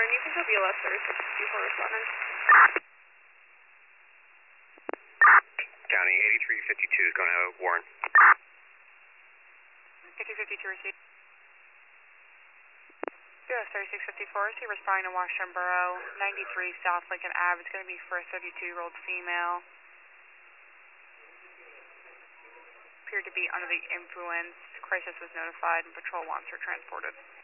Warren, you can go BLS 36 before responding. County 8352 is going to Warren. 8252 received. BLS 3654, see responding to Washington Borough, 93 South Lincoln Ave. It's going to be for a 32-year-old female. Appeared to be under the influence. Crisis was notified and patrol wants her transported.